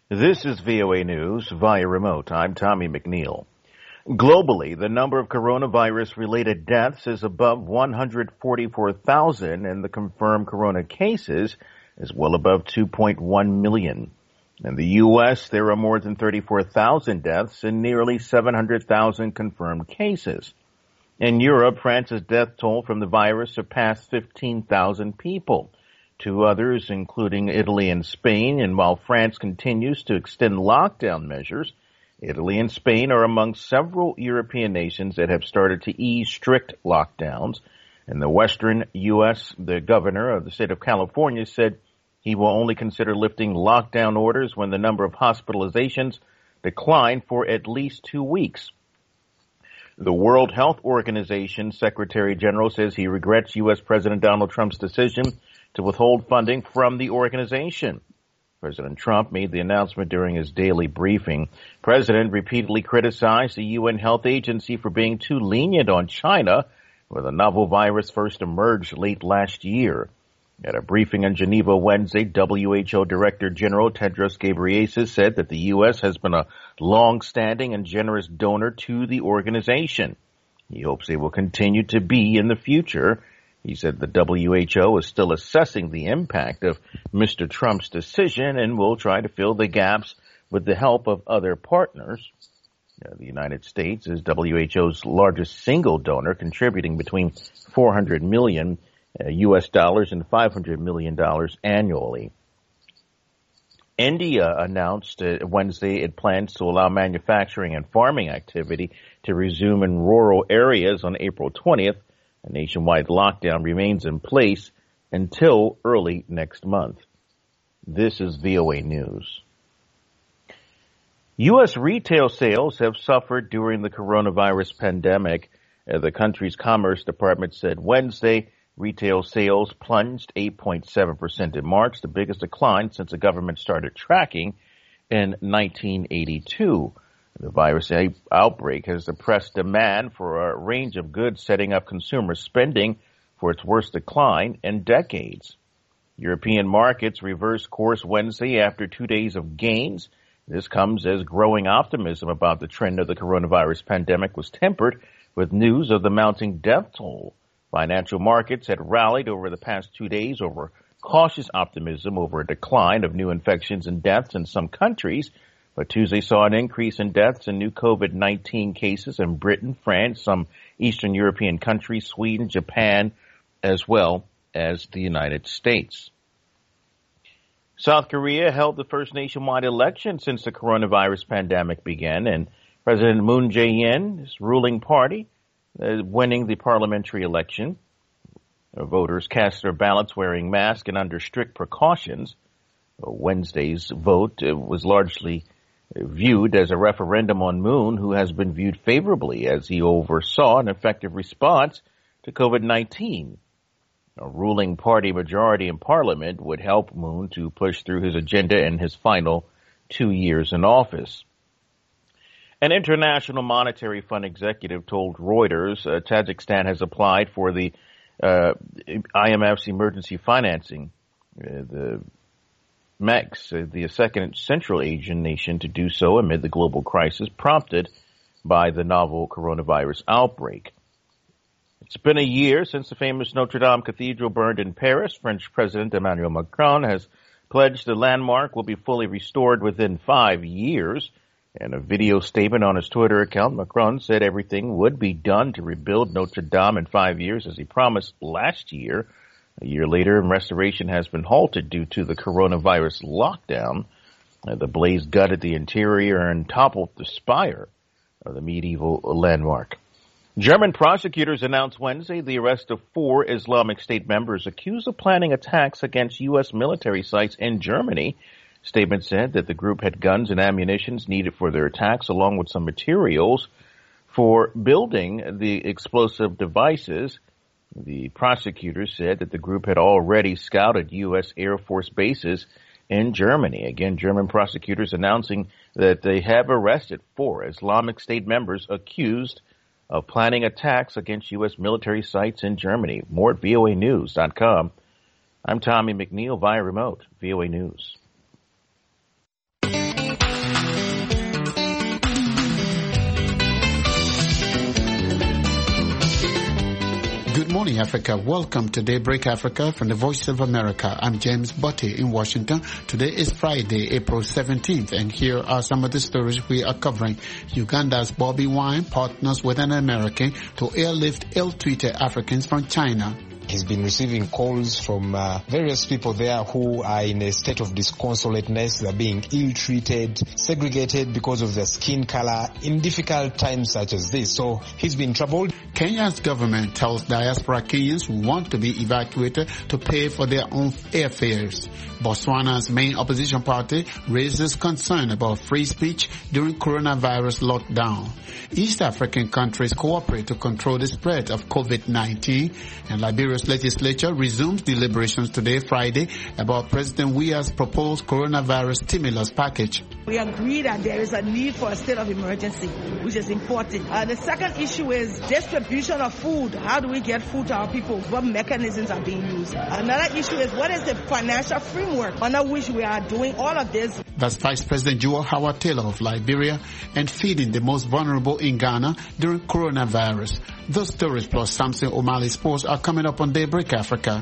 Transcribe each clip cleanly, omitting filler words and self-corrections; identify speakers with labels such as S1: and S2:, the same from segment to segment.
S1: This is VOA News via remote. I'm Tommy McNeil. Globally, the number of coronavirus-related deaths is above 144,000, and the confirmed corona cases is well above 2.1 million. In the U.S., there are more than 34,000 deaths and nearly 700,000 confirmed cases. In Europe, France's death toll from the virus surpassed 15,000 people. Two others, including Italy and Spain, and while France continues to extend lockdown measures, Italy and Spain are among several European nations that have started to ease strict lockdowns. In the western U.S., the governor of the state of California said he will only consider lifting lockdown orders when the number of hospitalizations decline for at least 2 weeks. The World Health Organization Secretary General says he regrets U.S. President Donald Trump's decision to withhold funding from the organization. President Trump made the announcement during his daily briefing. The president repeatedly criticized the UN Health Agency for being too lenient on China, where the novel virus first emerged late last year. At a briefing in Geneva Wednesday, WHO Director General Tedros Ghebreyesus said that the U.S. has been a long-standing and generous donor to the organization. He hopes they will continue to be in the future. He said the WHO is still assessing the impact of Mr. Trump's decision and will try to fill the gaps with the help of other partners. The United States is WHO's largest single donor, contributing between $400 million U.S. dollars and $500 million annually. India announced Wednesday it plans to allow manufacturing and farming activity to resume in rural areas on April 20th. A nationwide lockdown remains in place until early next month. This is VOA News. U.S. retail sales have suffered during the coronavirus pandemic. The country's Commerce Department said Wednesday retail sales plunged 8.7% in March, the biggest decline since the government started tracking in 1982. The virus outbreak has suppressed demand for a range of goods, setting up consumer spending for its worst decline in decades. European markets reversed course Wednesday after 2 days of gains. This comes as growing optimism about the trend of the coronavirus pandemic was tempered with news of the mounting death toll. Financial markets had rallied over the past 2 days over cautious optimism over a decline of new infections and deaths in some countries. But Tuesday saw an increase in deaths and new COVID-19 cases in Britain, France, some Eastern European countries, Sweden, Japan, as well as the United States. South Korea held the first nationwide election since the coronavirus pandemic began, and President Moon Jae-in's ruling party winning the parliamentary election. Voters cast their ballots wearing masks and under strict precautions. Wednesday's vote was largely viewed as a referendum on Moon, who has been viewed favorably as he oversaw an effective response to COVID-19. A ruling party majority in parliament would help Moon to push through his agenda in his final 2 years in office. An International Monetary Fund executive told Reuters Tajikistan has applied for the IMF's emergency financing. The MEX, the second Central Asian nation to do so amid the global crisis prompted by the novel coronavirus outbreak. It's been a year since the famous Notre Dame Cathedral burned in Paris. French President Emmanuel Macron has pledged the landmark will be fully restored within 5 years. In a video statement on his Twitter account, Macron said everything would be done to rebuild Notre Dame in 5 years, as he promised last year. A year later, restoration has been halted due to the coronavirus lockdown. The blaze gutted the interior and toppled the spire of the medieval landmark. German prosecutors announced Wednesday the arrest of 4 Islamic State members accused of planning attacks against U.S. military sites in Germany. Statement said that the group had guns and ammunition needed for their attacks, along with some materials for building the explosive devices. The prosecutors said that the group had already scouted U.S. Air Force bases in Germany. Again, German prosecutors announcing that they have arrested 4 Islamic State members accused of planning attacks against U.S. military sites in Germany. More at voanews.com. I'm Tommy McNeil via remote, VOA News.
S2: morning, Africa. Welcome to Daybreak Africa from the Voice of America. I'm James Botti in Washington. Today is Friday, April 17th, and here are some of the stories we are covering. Uganda's Bobi Wine partners with an American to airlift ill-treated Africans from China.
S3: He's been receiving calls from various people there who are in a state of disconsolateness. They're being ill-treated, segregated because of their skin color in difficult times such as this. So he's been troubled.
S2: Kenya's government tells diaspora Kenyans who want to be evacuated to pay for their own airfares. Botswana's main opposition party raises concern about free speech during coronavirus lockdown. East African countries cooperate to control the spread of COVID-19, and Liberia's legislature resumes deliberations today, Friday, about President Weah's proposed coronavirus stimulus package.
S4: We agree that there is a need for a state of emergency, which is important. The second issue is distribution of food. How do we get food to our people? What mechanisms are being used? Another issue is what is the financial framework under which we are doing all of this?
S2: That's Vice President Joel Howard Taylor of Liberia, and feeding the most vulnerable in Ghana during coronavirus. Those stories plus Samson O'Malley Sports are coming up on Daybreak Africa.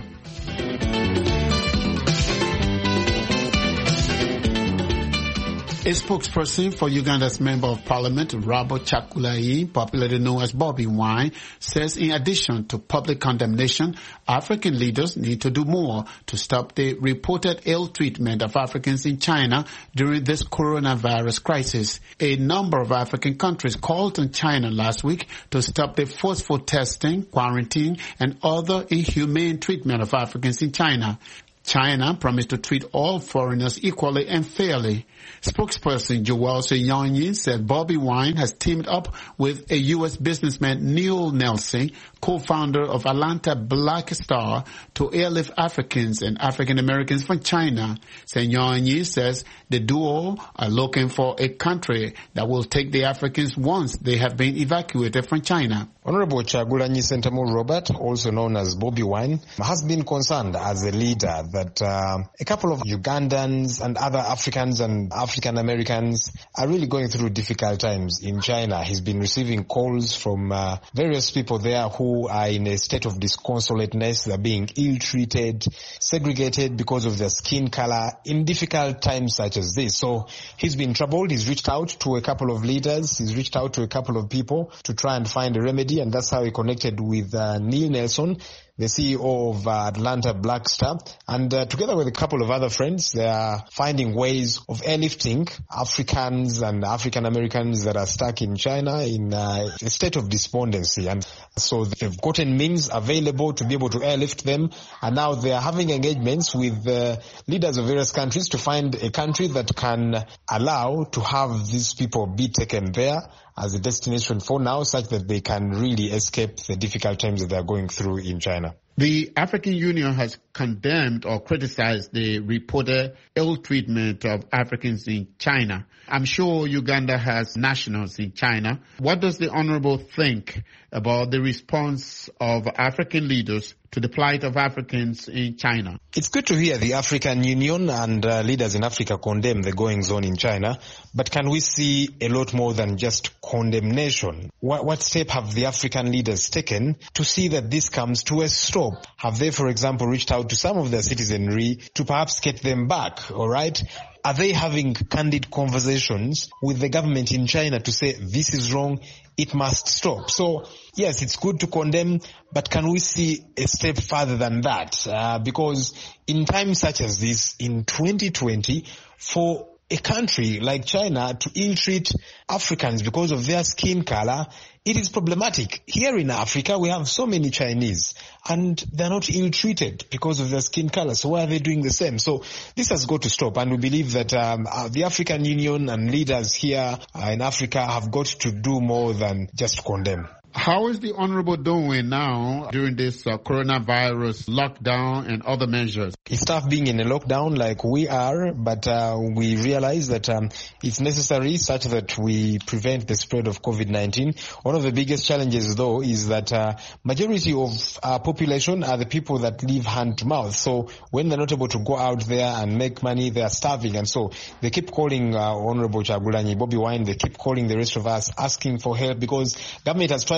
S2: A spokesperson for Uganda's Member of Parliament, Robert Chakulai, popularly known as Bobi Wine, says in addition to public condemnation, African leaders need to do more to stop the reported ill treatment of Africans in China during this coronavirus crisis. A number of African countries called on China last week to stop the forceful testing, quarantine, and other inhumane treatment of Africans in China. China promised to treat all foreigners equally and fairly. Spokesperson Joel Senyonyi said Bobi Wine has teamed up with a U.S. businessman, Neil Nelson, co-founder of Atlanta Black Star, to airlift Africans and African Americans from China. Senyonyi says the duo are looking for a country that will take the Africans once they have been evacuated from China.
S3: Honorable Chagulanyi Sentamu Robert, also known as Bobi Wine, has been concerned as a leader that a couple of Ugandans and other Africans and African Americans are really going through difficult times in China. He's been receiving calls from various people there who are in a state of disconsolateness. They're being ill-treated, segregated because of their skin color in difficult times such as this. So he's been troubled. He's reached out to a couple of leaders. He's reached out to a couple of people to try and find a remedy, and that's how he connected with Neil Nelson, the CEO of Atlanta Black Star, and together with a couple of other friends, they are finding ways of airlifting Africans and African Americans that are stuck in China in a state of despondency. And so they've gotten means available to be able to airlift them, and now they are having engagements with leaders of various countries to find a country that can allow to have these people be taken there as a destination for now, such that they can really escape the difficult times that they are going through in China.
S2: The African Union has condemned or criticized the reported ill treatment of Africans in China. I'm sure Uganda has nationals in China. What does the Honorable think about the response of African leaders to the plight of Africans in China?
S3: It's good to hear the African Union and leaders in Africa condemn the goings-on in China, but can we see a lot more than just condemnation? What step have the African leaders taken to see that this comes to a stop? Have they, for example, reached out to some of their citizenry to perhaps get them back, all right? Are they having candid conversations with the government in China to say this is wrong, it must stop? So, yes, it's good to condemn, but can we see a step further than that? Because in times such as this, in 2020, for a country like China to ill-treat Africans because of their skin color, it is problematic. Here in Africa, we have so many Chinese, and they're not ill-treated because of their skin color. So why are they doing the same? So this has got to stop, and we believe that the African Union and leaders here in Africa have got to do more than just condemn.
S2: How is the Honorable doing now during this coronavirus lockdown and other measures?
S3: It's tough being in a lockdown like we are, but we realize that it's necessary such that we prevent the spread of COVID-19. One of the biggest challenges, though, is that majority of our population are the people that live hand to mouth. So when they're not able to go out there and make money, they are starving. And so they keep calling Honorable Chagulanyi, Bobi Wine, they keep calling the rest of us asking for help, because government has tried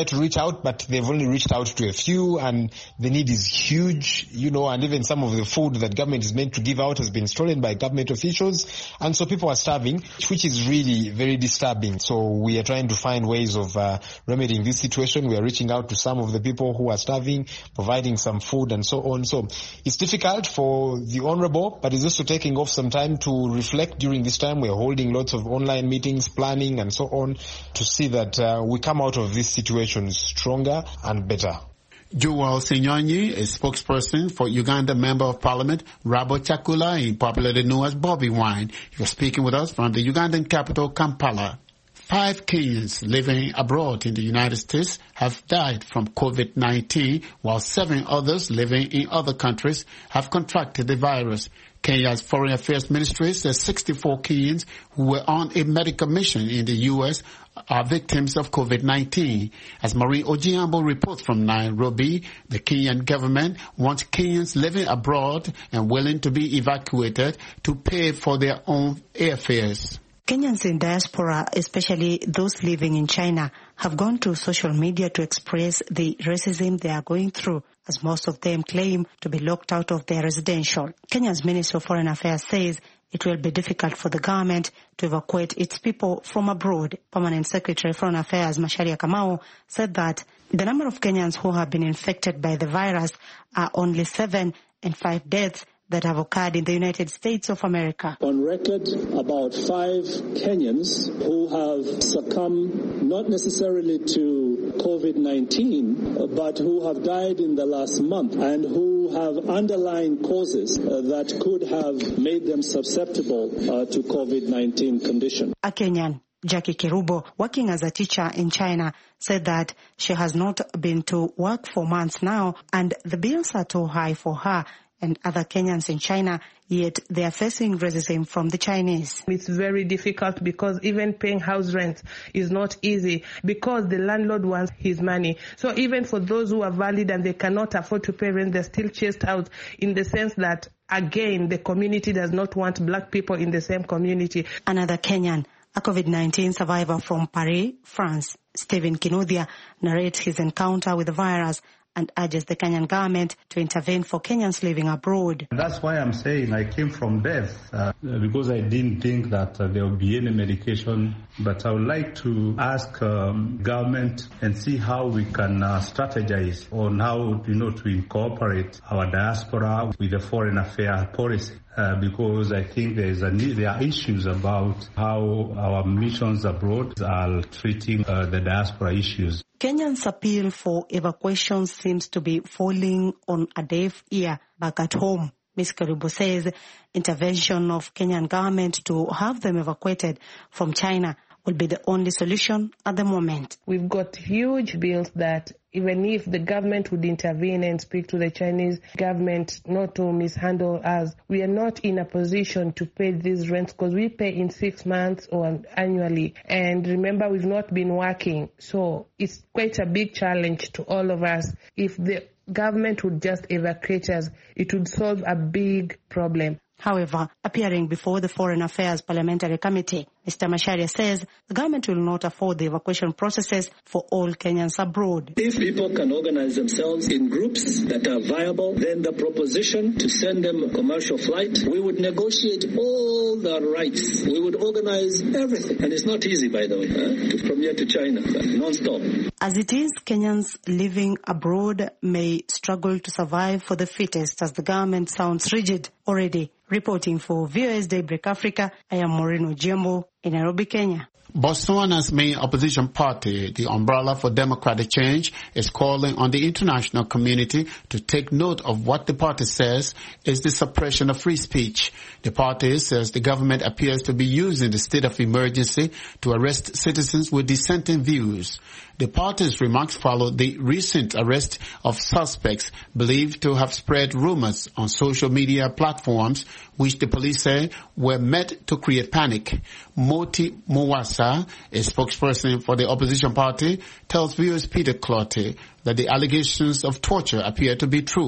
S3: to reach out, but they've only reached out to a few, and the need is huge, and even some of the food that government is meant to give out has been stolen by government officials, and so people are starving, which is really very disturbing. So we are trying to find ways of remedying this situation. We are reaching out to some of the people who are starving, providing some food and so on. So it's difficult for the Honorable, but it's also taking off some time to reflect during this time. We are holding lots of online meetings, planning and so on, to see that we come out of this situation stronger and better.
S2: Joel Sinyonyi, a spokesperson for Uganda Member of Parliament Rabo Chakulai, popularly known as Bobby Wine. He was speaking with us from the Ugandan capital, Kampala. 5 Kenyans living abroad in the United States have died from COVID-19, while 7 others living in other countries have contracted the virus. Kenya's Foreign Affairs Ministry says 64 Kenyans who were on a medical mission in the U.S. are victims of COVID-19. As Maureen Ojiambo reports from Nairobi, the Kenyan government wants Kenyans living abroad and willing to be evacuated to pay for their own airfares.
S5: Kenyans in diaspora, especially those living in China, have gone to social media to express the racism they are going through, as most of them claim to be locked out of their residential. Kenya's Ministry of Foreign Affairs says it will be difficult for the government to evacuate its people from abroad. Permanent Secretary of Foreign Affairs Macharia Kamau said that the number of Kenyans who have been infected by the virus are only 7 and 5 deaths that have occurred in the United States of America.
S6: On record, about 5 Kenyans who have succumbed not necessarily to COVID-19, but who have died in the last month and who have underlying causes that could have made them susceptible to COVID-19 condition.
S5: A Kenyan, Jackie Kerubo, working as a teacher in China, said that she has not been to work for months now and the bills are too high for her and other Kenyans in China, yet they are facing racism from the Chinese.
S7: It's very difficult because even paying house rent is not easy because the landlord wants his money. So even for those who are valid and they cannot afford to pay rent, they're still chased out in the sense that, again, the community does not want black people in the same community.
S5: Another Kenyan, a COVID-19 survivor from Paris, France, Stephen Kinuthia, narrates his encounter with the virus and urges the Kenyan government to intervene for Kenyans living abroad.
S8: That's why I'm saying I came from death, because I didn't think that there would be any medication. But I would like to ask government and see how we can strategize on how, to incorporate our diaspora with the foreign affairs policy. Because I think there are issues about how our missions abroad are treating the diaspora issues.
S5: Kenyans' appeal for evacuation seems to be falling on a deaf ear back at home. Ms. Kerubo says intervention of Kenyan government to have them evacuated from China will be the only solution at the moment.
S7: We've got huge bills that even if the government would intervene and speak to the Chinese government not to mishandle us, we are not in a position to pay these rents because we pay in 6 months or annually. And remember, we've not been working. So it's quite a big challenge to all of us. If the government would just evacuate us, it would solve a big problem.
S5: However, appearing before the Foreign Affairs Parliamentary Committee, Mr. Macharia says the government will not afford the evacuation processes for all Kenyans abroad.
S6: If people can organize themselves in groups that are viable, then the proposition to send them a commercial flight, we would negotiate all the rights. We would organize everything. And it's not easy, by the way, from here to China, non-stop.
S5: As it is, Kenyans living abroad may struggle to survive for the fittest as the government sounds rigid already. Reporting for VOS Daybreak Africa, I am Maureen Ojiambo in Nairobi, Kenya.
S2: Botswana's main opposition party, the Umbrella for Democratic Change, is calling on the international community to take note of what the party says is the suppression of free speech. The party says the government appears to be using the state of emergency to arrest citizens with dissenting views. The party's remarks follow the recent arrest of suspects believed to have spread rumors on social media platforms, which the police say were meant to create panic. Moti Muwasa, a spokesperson for the opposition party, tells viewers Peter Clottey that the allegations of torture appear to be true.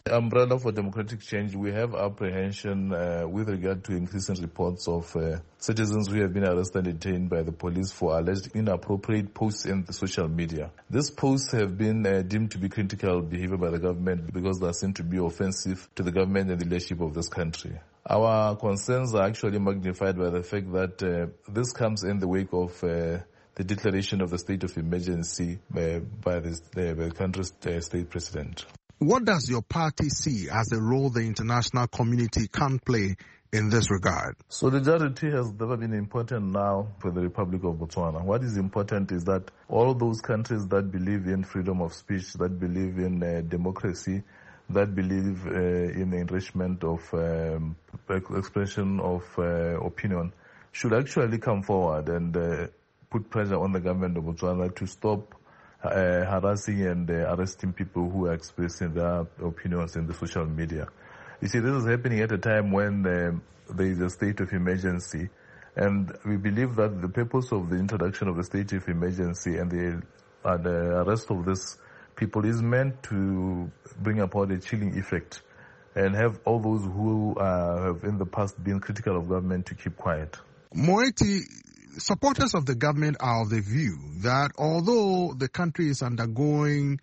S9: Umbrella for Democratic Change, we have apprehension with regard to increasing reports of citizens who have been arrested and detained by the police for alleged inappropriate posts in the social media. These posts have been deemed to be critical behavior by the government because they seem to be offensive to the government and the leadership of this country. Our concerns are actually magnified by the fact that this comes in the wake of the declaration of the state of emergency by the country's state president.
S10: What does your party see as the role the international community can play in this regard?
S9: Solidarity has never been important now for the Republic of Botswana. What is important is that all those countries that believe in freedom of speech, that believe in democracy, that believe in the enrichment of expression of opinion should actually come forward and put pressure on the government of Botswana to stop harassing and arresting people who are expressing their opinions in the social media. You see, this is happening at a time when there is a state of emergency, and we believe that the purpose of the introduction of the state of emergency and the arrest of these people is meant to bring about a chilling effect and have all those who have in the past been critical of government to keep quiet.
S10: Moeti, supporters of the government are of the view that although the country is undergoing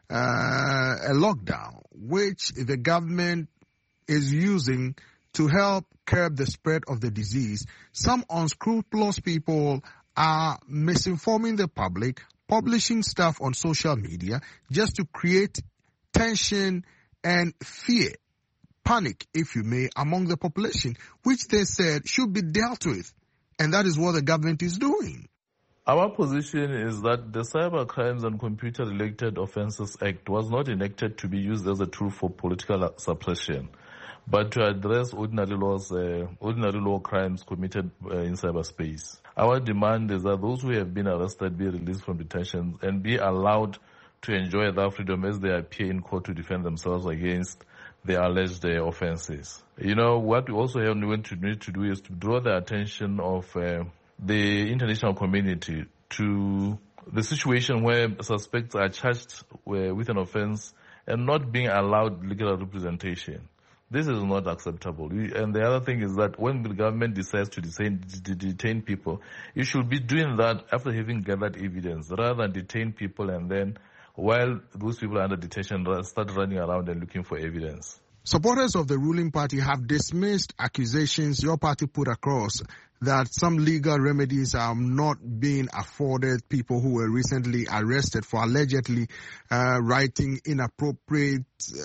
S10: a lockdown, which the government is using to help curb the spread of the disease, some unscrupulous people are misinforming the public, publishing stuff on social media just to create tension and fear, panic, if you may, among the population, which they said should be dealt with. And that is what the government is doing.
S9: Our position is that the Cyber Crimes and Computer-Related Offences Act was not enacted to be used as a tool for political suppression, but to address ordinary law crimes committed in cyberspace. Our demand is that those who have been arrested be released from detention and be allowed to enjoy their freedom as they appear in court to defend themselves against the alleged offences. You know, what we also need to do is to draw the attention of the international community to the situation where suspects are charged with an offence and not being allowed legal representation. This is not acceptable. And the other thing is that when the government decides to detain people, it should be doing that after having gathered evidence, rather than detain people and then while those people are under detention start running around and looking for evidence.
S10: Supporters of the ruling party have dismissed accusations your party put across that some legal remedies are not being afforded people who were recently arrested for allegedly writing inappropriate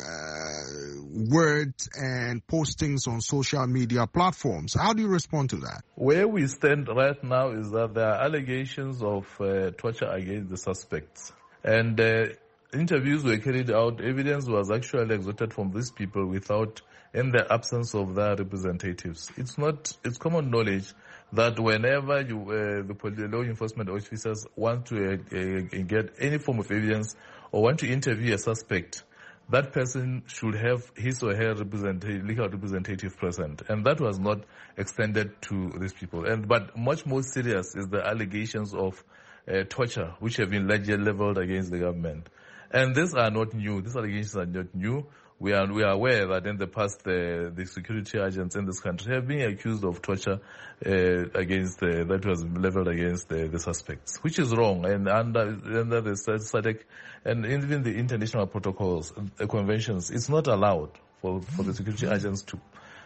S10: words and postings on social media platforms. How do you respond to that?
S9: Where we stand right now is that there are allegations of torture against the suspects. And interviews were carried out. Evidence was actually extorted from these people in the absence of their representatives. It's common knowledge that whenever the law enforcement officers want to get any form of evidence or want to interview a suspect, that person should have his or her legal representative present. And that was not extended to these people. But much more serious is the allegations of torture, which have been leveled against the government. And these are not new. These allegations are not new. We are aware that in the past, the security agents in this country have been accused of torture that was leveled against the suspects, which is wrong. And under the SADC and even the international protocols, the conventions, it's not allowed for the security agents to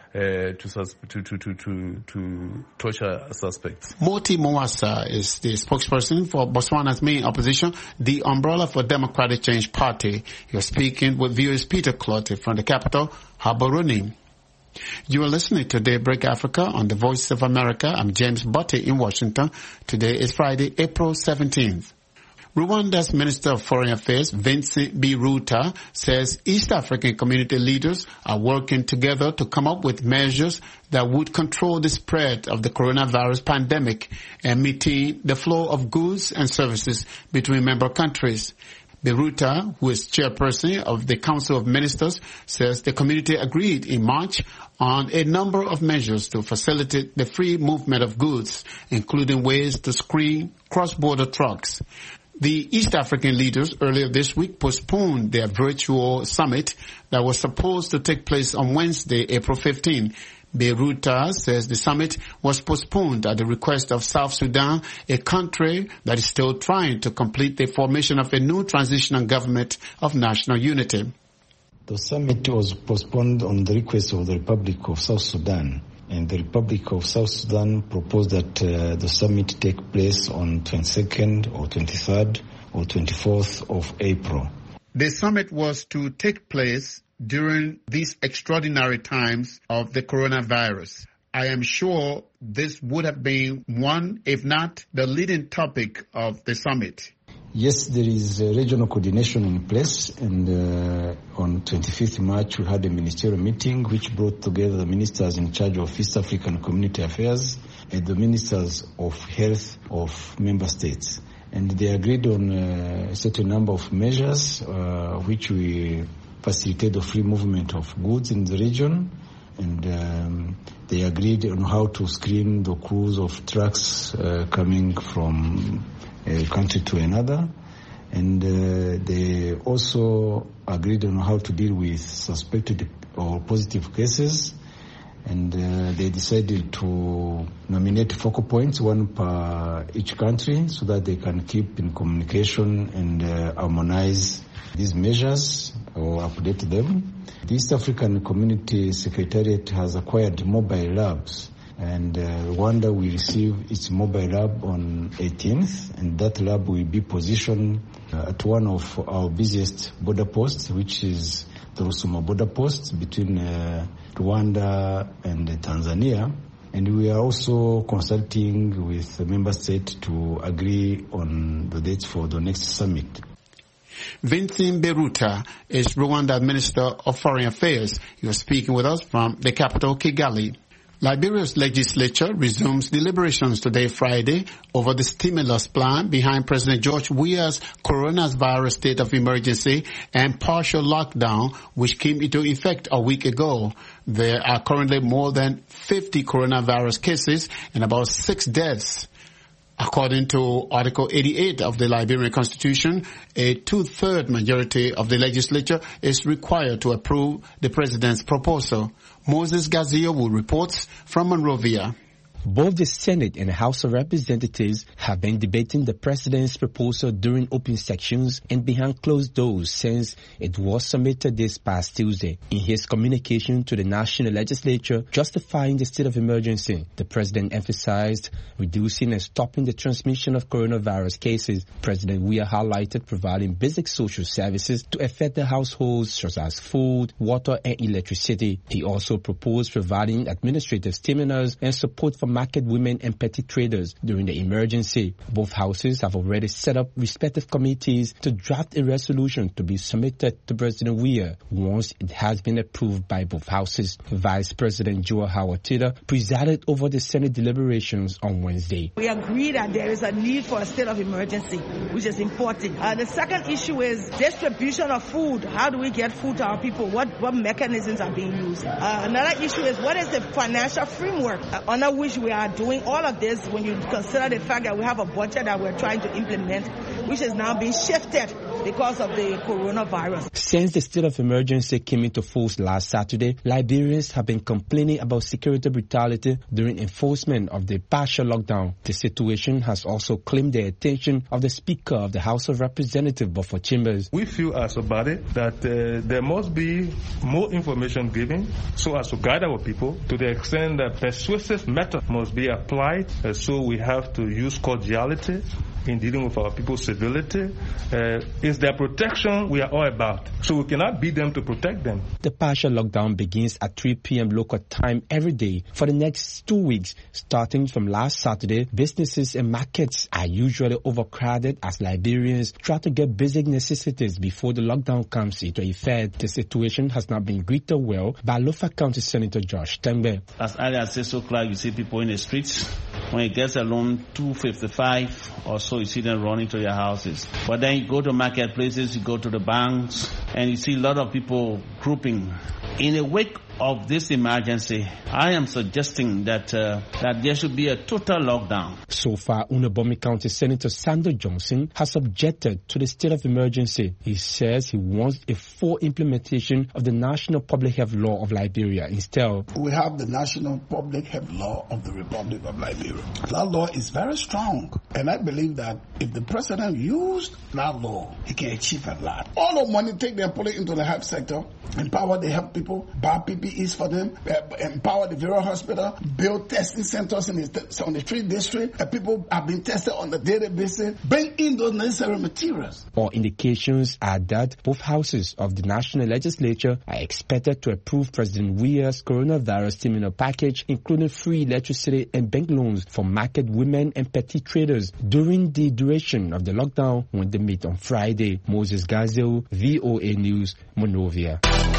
S9: torture suspects.
S2: Moti Moasa is the spokesperson for Botswana's main opposition, the Umbrella for Democratic Change Party. You're speaking with viewers Peter Clotte from the capital, Gaborone. You are listening to Daybreak Africa on the Voice of America. I'm James Botte in Washington. Today is Friday, April 17th. Rwanda's Minister of Foreign Affairs, Vincent Biruta, says East African community leaders are working together to come up with measures that would control the spread of the coronavirus pandemic and maintain the flow of goods and services between member countries. Biruta, who is chairperson of the Council of Ministers, says the community agreed in March on a number of measures to facilitate the free movement of goods, including ways to screen cross-border trucks. The East African leaders earlier this week postponed their virtual summit that was supposed to take place on Wednesday, April 15. Beiruta says the summit was postponed at the request of South Sudan, a country that is still trying to complete the formation of a new transitional government of national unity.
S11: The summit was postponed on the request of the Republic of South Sudan. And the Republic of South Sudan proposed that the summit take place on 22nd or 23rd or 24th of April.
S2: The summit was to take place during these extraordinary times of the coronavirus. I am sure this would have been one, if not the leading topic of the summit.
S11: Yes, there is regional coordination in place, and on 25th March we had a ministerial meeting which brought together the ministers in charge of East African Community Affairs and the ministers of health of member states. And they agreed on a certain number of measures which we facilitate the free movement of goods in the region, and they agreed on how to screen the crews of trucks coming from a country to another, and they also agreed on how to deal with suspected or positive cases, and they decided to nominate focal points, one per each country, so that they can keep in communication and harmonize these measures or update them. The East African Community Secretariat has acquired mobile labs, and Rwanda will receive its mobile lab on 18th, and that lab will be positioned at one of our busiest border posts, which is the Rusumo border post between Rwanda and Tanzania. And we are also consulting with the member state to agree on the dates for the next summit.
S2: Vincent Beiruta is Rwanda's Minister of Foreign Affairs. He was speaking with us from the capital, Kigali. Liberia's legislature resumes deliberations today, Friday, over the stimulus plan behind President George Weah's coronavirus state of emergency and partial lockdown, which came into effect a week ago. There are currently more than 50 coronavirus cases and about 6 deaths. According to Article 88 of the Liberian Constitution, a 2/3 majority of the legislature is required to approve the president's proposal. Moses Gazio will report from Monrovia.
S12: Both the Senate and the House of Representatives have been debating the president's proposal during open sections and behind closed doors since it was submitted this past Tuesday. In his communication to the national legislature justifying the state of emergency, the president emphasized reducing and stopping the transmission of coronavirus cases. President Weah highlighted providing basic social services to affected households such as food, water, and electricity. He also proposed providing administrative stimulus and support for market women and petty traders during the emergency. Both houses have already set up respective committees to draft a resolution to be submitted to President Weah once it has been approved by both houses. Vice President Joe Hawatida presided over the Senate deliberations on Wednesday.
S4: We agree that there is a need for a state of emergency, which is important. The second issue is distribution of food. How do we get food to our people? What mechanisms are being used? Another issue is what is the financial framework under which we are doing all of this when you consider the fact that we have a budget that we're trying to implement, which is now being shifted because of the coronavirus.
S12: Since the state of emergency came into force last Saturday, Liberians have been complaining about security brutality during enforcement of the partial lockdown. The situation has also claimed the attention of the Speaker of the House of Representatives, Bofo Chambers.
S13: We feel as a body that there must be more information given so as to guide our people to the extent that persuasive method must be applied. So we have to use cordiality in dealing with our people's civility. It's their protection we are all about. So we cannot beat them to protect them.
S12: The partial lockdown begins at 3 p.m. local time every day for the next 2 weeks. Starting from last Saturday, businesses and markets are usually overcrowded as Liberians try to get basic necessities before the lockdown comes into effect. The situation has not been greeted well by Lofa County Senator Josh Tembe.
S14: As early as 6 o'clock, you see people in the streets. When it gets along 2:55 or so, you see them running to their houses. But then you go to marketplaces, you go to the banks, and you see a lot of people grouping. In the wake of this emergency, I am suggesting that there should be a total lockdown.
S12: So far, Unabomi County Senator Sando Johnson has objected to the state of emergency. He says he wants a full implementation of the National Public Health Law of Liberia. Instead,
S15: we have the National Public Health Law of the Republic of Liberia. That law is very strong, and I believe that if the president used that law, he can achieve a lot. All the money, take them, put it into the health sector, empower the health people, buy PPEs for them, empower the various hospital, build testing centers on the 3 districts. People are being tested on a daily basis. Bring in those necessary materials.
S12: All indications are that both houses of the National Legislature are expected to approve President Weah's coronavirus stimulus package, including free electricity and bank loans for market women and petty traders during the duration of the lockdown when they meet on Friday. Moses Gazelle, VOA News, Monrovia.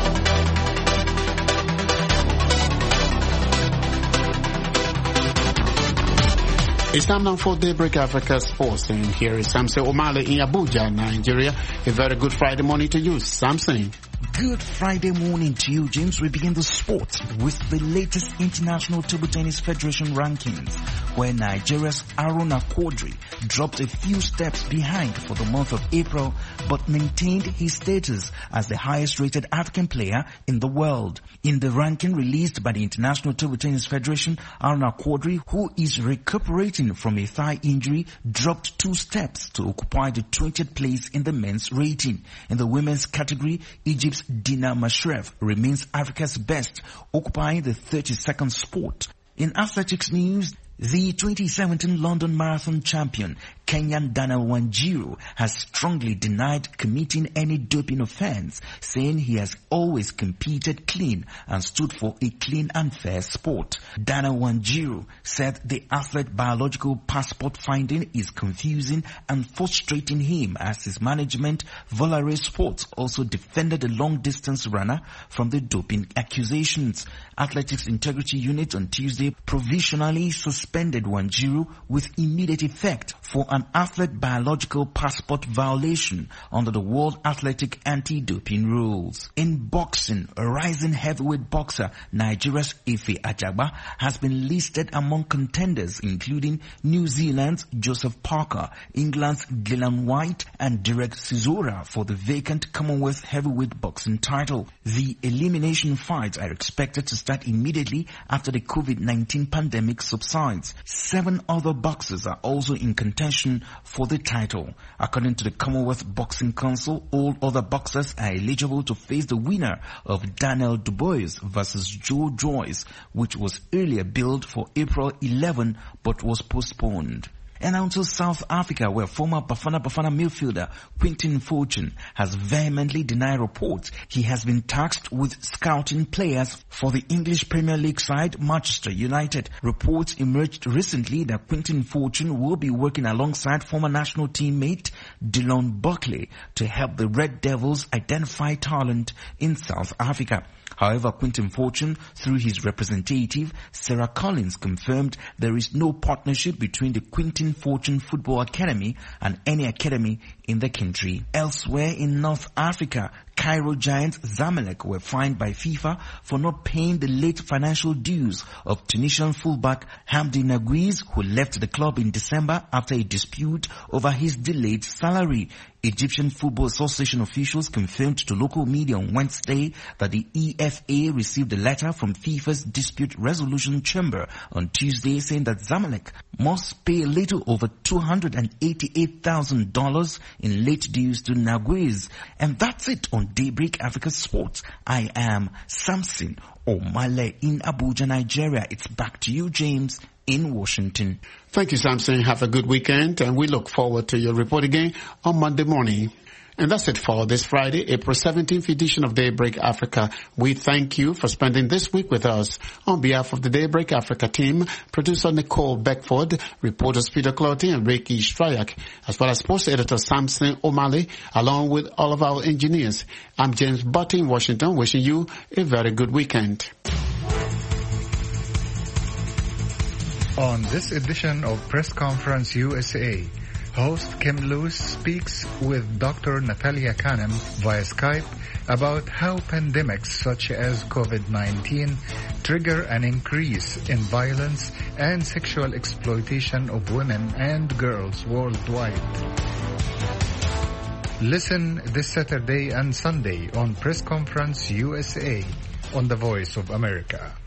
S2: It's time now for Daybreak Africa Sports, and here is Samson Omale in Abuja, Nigeria. A very good Friday morning to you, Samson.
S16: Good Friday morning to you, James. We begin the sport with the latest International Table Tennis Federation rankings, where Nigeria's Aruna Quadri dropped a few steps behind for the month of April, but maintained his status as the highest-rated African player in the world. In the ranking released by the International Table Tennis Federation, Aruna Quadri, who is recuperating from a thigh injury, dropped 2 steps to occupy the 20th place in the men's rating. In the women's category, Egypt's Dina Mashref remains Africa's best, occupying the 32nd spot. In athletics news, the 2017 London Marathon champion, Kenyan Daniel Wanjiru, has strongly denied committing any doping offense, saying he has always competed clean and stood for a clean and fair sport. Daniel Wanjiru said the athlete biological passport finding is confusing and frustrating him, as his management, Volare Sports, also defended the long-distance runner from the doping accusations. Athletics Integrity Unit on Tuesday provisionally suspended Wanjiru with immediate effect for an athlete biological passport violation under the World Athletic Anti-Doping Rules. In boxing, a rising heavyweight boxer, Nigeria's Efe Ajagba, has been listed among contenders including New Zealand's Joseph Parker, England's Dylan White, and Derek Chisora for the vacant Commonwealth heavyweight boxing title. The elimination fights are expected to start immediately after the COVID-19 pandemic subsides. 7 other boxers are also in contention for the title. According to the Commonwealth Boxing Council, all other boxers are eligible to face the winner of Daniel Dubois versus Joe Joyce, which was earlier billed for April 11 but was postponed. And now to South Africa, where former Bafana midfielder Quinton Fortune has vehemently denied reports he has been tasked with scouting players for the English Premier League side Manchester United. Reports emerged recently that Quinton Fortune will be working alongside former national teammate Dylan Buckley to help the Red Devils identify talent in South Africa. However, Quinton Fortune, through his representative, Sarah Collins, confirmed there is no partnership between the Quinton Fortune Football Academy and any academy in the country. Elsewhere in North Africa, Cairo giants Zamalek were fined by FIFA for not paying the late financial dues of Tunisian fullback Hamdi Naguiz, who left the club in December after a dispute over his delayed salary. Egyptian Football Association officials confirmed to local media on Wednesday that the EFA received a letter from FIFA's dispute resolution chamber on Tuesday saying that Zamalek must pay a little over $288,000 in late dues to Naguiz. And that's it on Daybreak Africa Sports. I am Samson Omale in Abuja, Nigeria. It's back to you, James, in Washington.
S2: Thank you, Samson. Have a good weekend, and we look forward to your report again on Monday morning. And that's it for this Friday, April 17th edition of Daybreak Africa. We thank you for spending this week with us. On behalf of the Daybreak Africa team, producer Nicole Beckford, reporters Peter Clotty and Ricky Stryak, as well as sports editor Samson Omale, along with all of our engineers. I'm James Butty in Washington, wishing you a very good weekend.
S17: On this edition of Press Conference USA, Host Kim Lewis speaks with Dr. Natalia Kanem via Skype about how pandemics such as COVID-19 trigger an increase in violence and sexual exploitation of women and girls worldwide. Listen this Saturday and Sunday on Press Conference USA on the Voice of America.